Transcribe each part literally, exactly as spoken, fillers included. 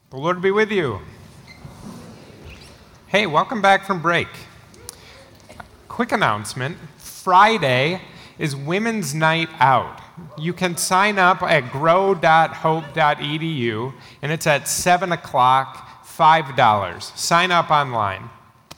The Lord be with you. Hey, welcome back from break. Quick announcement. Friday is Women's Night Out. You can sign up at grow dot hope dot e d u, and it's at seven o'clock, five dollars. Sign up online.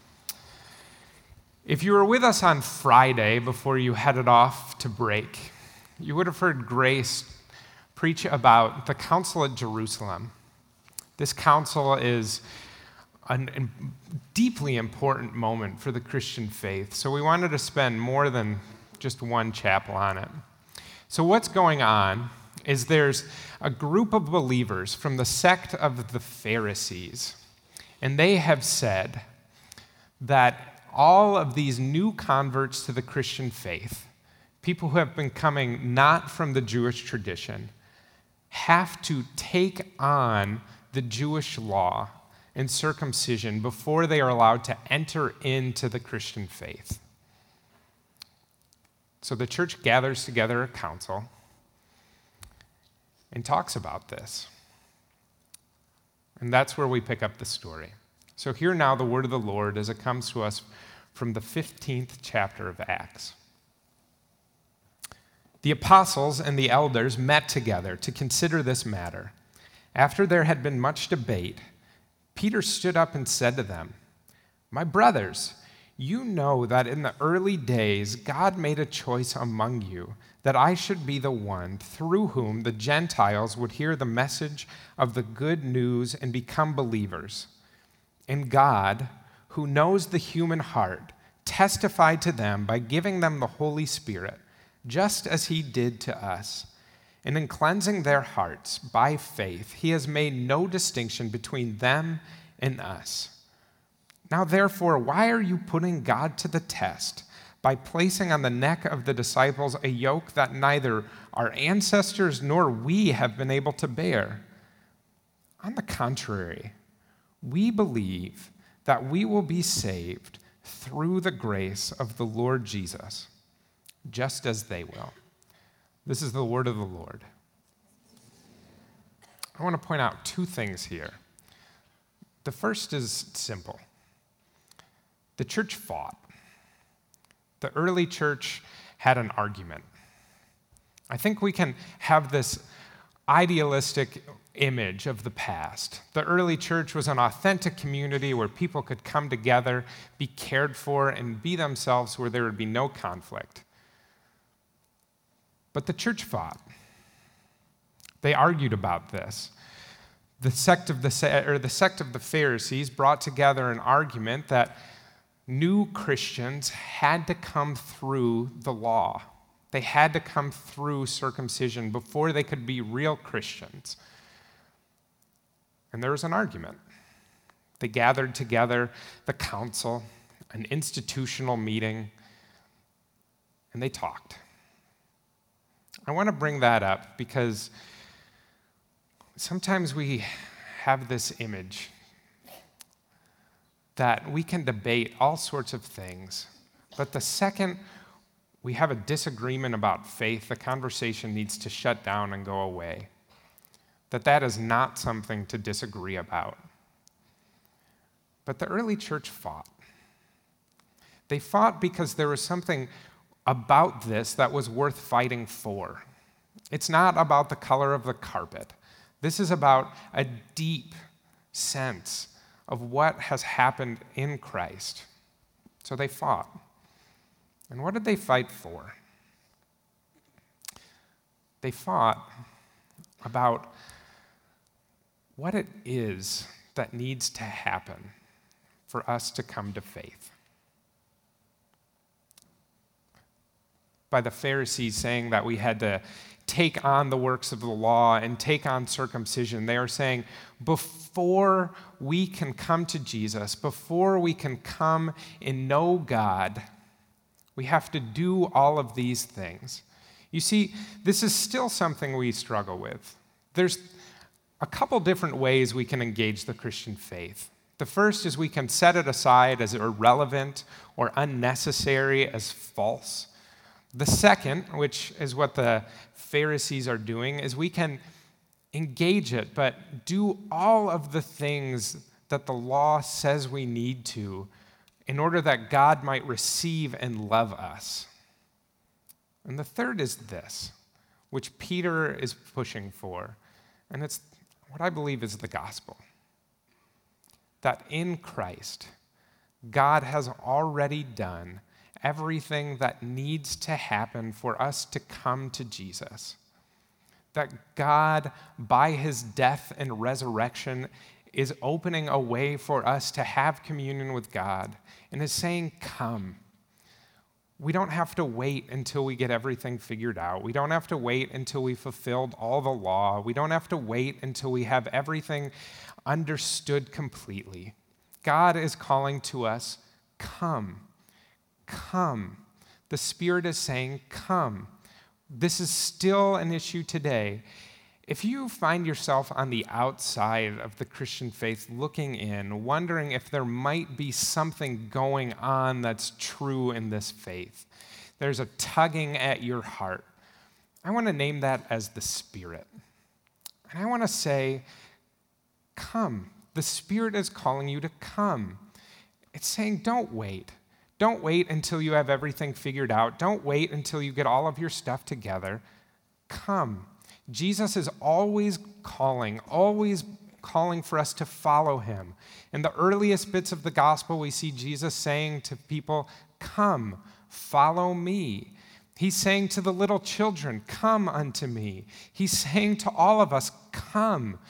If you were with us on Friday before you headed off to break, you would have heard Grace preach about the Council at Jerusalem. This council is a deeply important moment for the Christian faith, so we wanted to spend more than just one chapel on it. So what's going on is there's a group of believers from the sect of the Pharisees, and they have said that all of these new converts to the Christian faith, people who have been coming not from the Jewish tradition, have to take on the Jewish law and circumcision before they are allowed to enter into the Christian faith. So the church gathers together a council and talks about this. And that's where we pick up the story. So hear now the word of the Lord as it comes to us from the fifteenth chapter of Acts. The apostles and the elders met together to consider this matter. After there had been much debate, Peter stood up and said to them, "My brothers, you know that in the early days God made a choice among you that I should be the one through whom the Gentiles would hear the message of the good news and become believers. And God, who knows the human heart, testified to them by giving them the Holy Spirit, just as he did to us. And in cleansing their hearts by faith, he has made no distinction between them and us. Now, therefore, why are you putting God to the test by placing on the neck of the disciples a yoke that neither our ancestors nor we have been able to bear? On the contrary, we believe that we will be saved through the grace of the Lord Jesus, just as they will." This is the word of the Lord. I want to point out two things here. The first is simple. The church fought. The early church had an argument. I think we can have this idealistic image of the past. The early church was an authentic community where people could come together, be cared for, and be themselves where there would be no conflict. But the church fought. They argued about this. The sect of the, or the sect of the Pharisees brought together an argument that new Christians had to come through the law. They had to come through circumcision before they could be real Christians. And there was an argument. They gathered together the council, an institutional meeting, and they talked. I want to bring that up because sometimes we have this image that we can debate all sorts of things, but the second we have a disagreement about faith, the conversation needs to shut down and go away. That that is not something to disagree about. But the early church fought. They fought because there was something about this that was worth fighting for. It's not about the color of the carpet. This is about a deep sense of what has happened in Christ. So they fought. And what did they fight for? They fought about what it is that needs to happen for us to come to faith. By the Pharisees saying that we had to take on the works of the law and take on circumcision, they are saying before we can come to Jesus, before we can come and know God, we have to do all of these things. You see, this is still something we struggle with. There's a couple different ways we can engage the Christian faith. The first is we can set it aside as irrelevant or unnecessary, as false. The second, which is what the Pharisees are doing, is we can engage it, but do all of the things that the law says we need to in order that God might receive and love us. And the third is this, which Peter is pushing for, and it's what I believe is the gospel. That in Christ, God has already done everything that needs to happen for us to come to Jesus. That God, by his death and resurrection, is opening a way for us to have communion with God and is saying, come. We don't have to wait until we get everything figured out. We don't have to wait until we fulfilled all the law. We don't have to wait until we have everything understood completely. God is calling to us, come, come. The Spirit is saying, come. This is still an issue today. If you find yourself on the outside of the Christian faith looking in, wondering if there might be something going on that's true in this faith, there's a tugging at your heart. I want to name that as the Spirit. And I want to say, come. The Spirit is calling you to come. It's saying, don't wait. Don't wait until you have everything figured out. Don't wait until you get all of your stuff together. Come. Jesus is always calling, always calling for us to follow him. In the earliest bits of the gospel, we see Jesus saying to people, come, follow me. He's saying to the little children, come unto me. He's saying to all of us, come.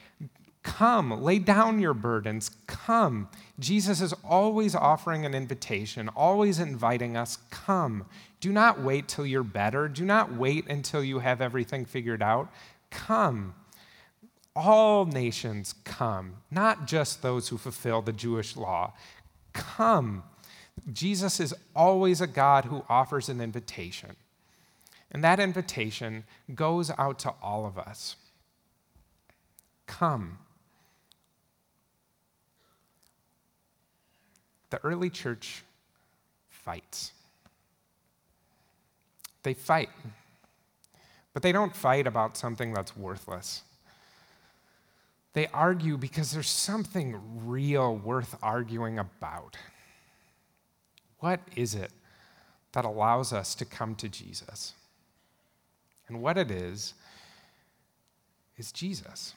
Come, lay down your burdens, come. Jesus is always offering an invitation, always inviting us, come. Do not wait till you're better. Do not wait until you have everything figured out. Come. All nations come, not just those who fulfill the Jewish law. Come. Jesus is always a God who offers an invitation. And that invitation goes out to all of us. Come. The early church fights. They fight, but they don't fight about something that's worthless. They argue because there's something real worth arguing about. What is it that allows us to come to Jesus? And what it is, is Jesus.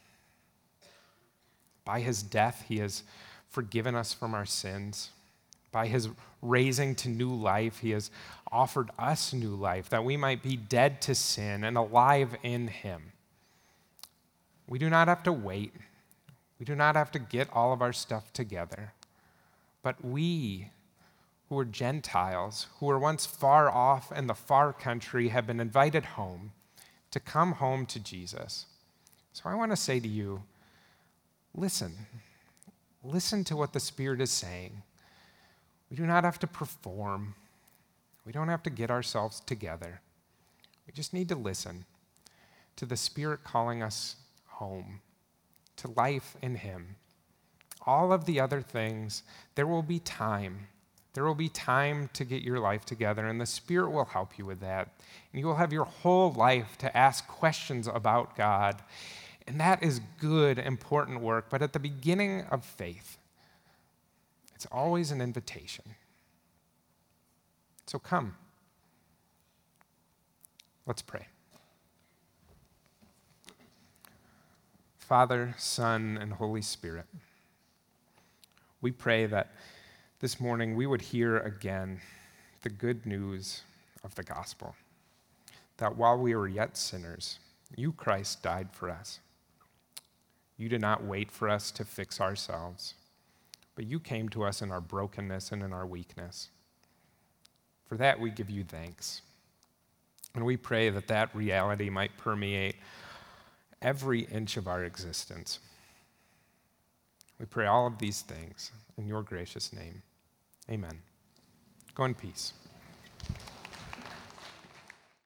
By his death, he has forgiven us from our sins. By his raising to new life, he has offered us new life, that we might be dead to sin and alive in him. We do not have to wait. We do not have to get all of our stuff together. But we, who are Gentiles, who were once far off in the far country, have been invited home to come home to Jesus. So I want to say to you, listen. Listen to what the Spirit is saying. We do not have to perform. We don't have to get ourselves together. We just need to listen to the Spirit calling us home, to life in him. All of the other things, there will be time. There will be time to get your life together, and the Spirit will help you with that. And you will have your whole life to ask questions about God. And that is good, important work, but at the beginning of faith, it's always an invitation. So come. Let's pray. Father, Son, and Holy Spirit, we pray that this morning we would hear again the good news of the gospel, that while we were yet sinners, you, Christ, died for us. You did not wait for us to fix ourselves, but you came to us in our brokenness and in our weakness. For that, we give you thanks. And we pray that that reality might permeate every inch of our existence. We pray all of these things in your gracious name. Amen. Go in peace.